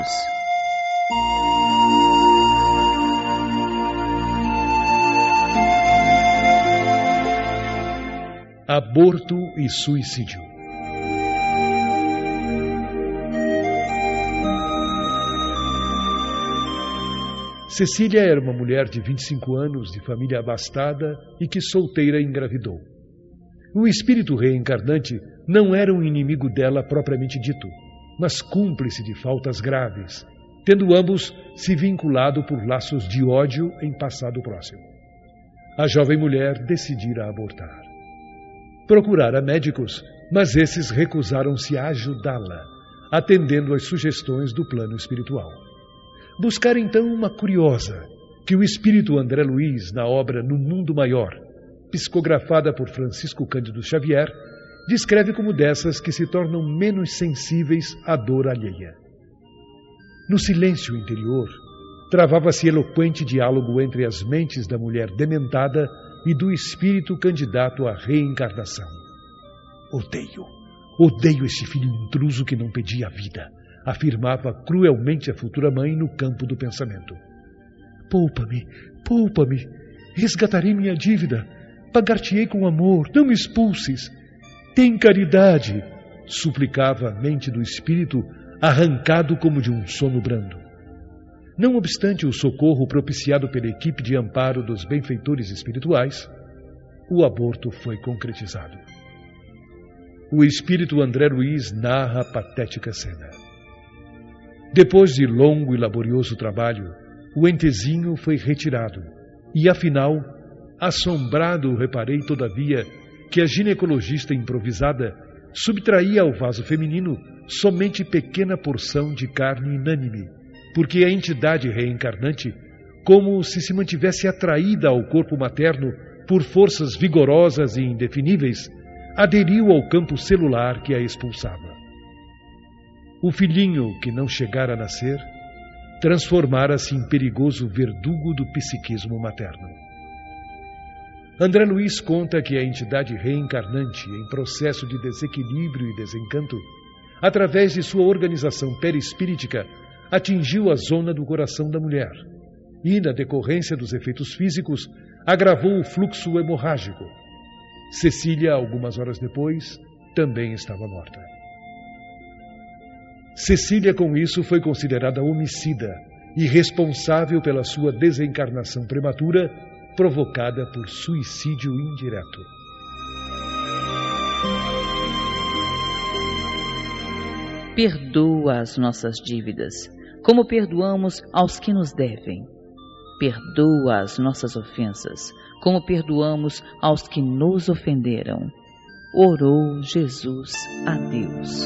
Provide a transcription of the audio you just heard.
Aborto e suicídio. Cecília era uma mulher de 25 anos, de família abastada e que solteira engravidou. O espírito reencarnante não era um inimigo dela propriamente dito, mas cúmplice de faltas graves, tendo ambos se vinculado por laços de ódio em passado próximo. A jovem mulher decidira abortar. Procurara médicos, mas esses recusaram-se a ajudá-la, atendendo às sugestões do plano espiritual. Buscar então uma curiosa, que o espírito André Luiz, na obra No Mundo Maior, psicografada por Francisco Cândido Xavier, descreve como dessas que se tornam menos sensíveis à dor alheia. No silêncio interior, travava-se eloquente diálogo entre as mentes da mulher dementada e do espírito candidato à reencarnação. Odeio esse filho intruso que não pedia vida, afirmava cruelmente a futura mãe no campo do pensamento. Poupa-me, resgatarei minha dívida, pagar-te-ei com amor, não me expulses. Tem caridade, suplicava a mente do espírito, arrancado como de um sono brando. Não obstante o socorro propiciado pela equipe de amparo dos benfeitores espirituais, o aborto foi concretizado. O espírito André Luiz narra a patética cena. Depois de longo e laborioso trabalho, o entezinho foi retirado e, afinal, assombrado, reparei, todavia, que a ginecologista improvisada subtraía ao vaso feminino somente pequena porção de carne inânime, porque a entidade reencarnante, como se mantivesse atraída ao corpo materno por forças vigorosas e indefiníveis, aderiu ao campo celular que a expulsava. O filhinho que não chegara a nascer transformara-se em perigoso verdugo do psiquismo materno. André Luiz conta que a entidade reencarnante, em processo de desequilíbrio e desencanto, através de sua organização perispírita, atingiu a zona do coração da mulher e, na decorrência dos efeitos físicos, agravou o fluxo hemorrágico. Cecília, algumas horas depois, também estava morta. Cecília, com isso, foi considerada homicida e responsável pela sua desencarnação prematura, provocada por suicídio indireto. Perdoa as nossas dívidas, como perdoamos aos que nos devem. Perdoa as nossas ofensas, como perdoamos aos que nos ofenderam. Orou Jesus a Deus.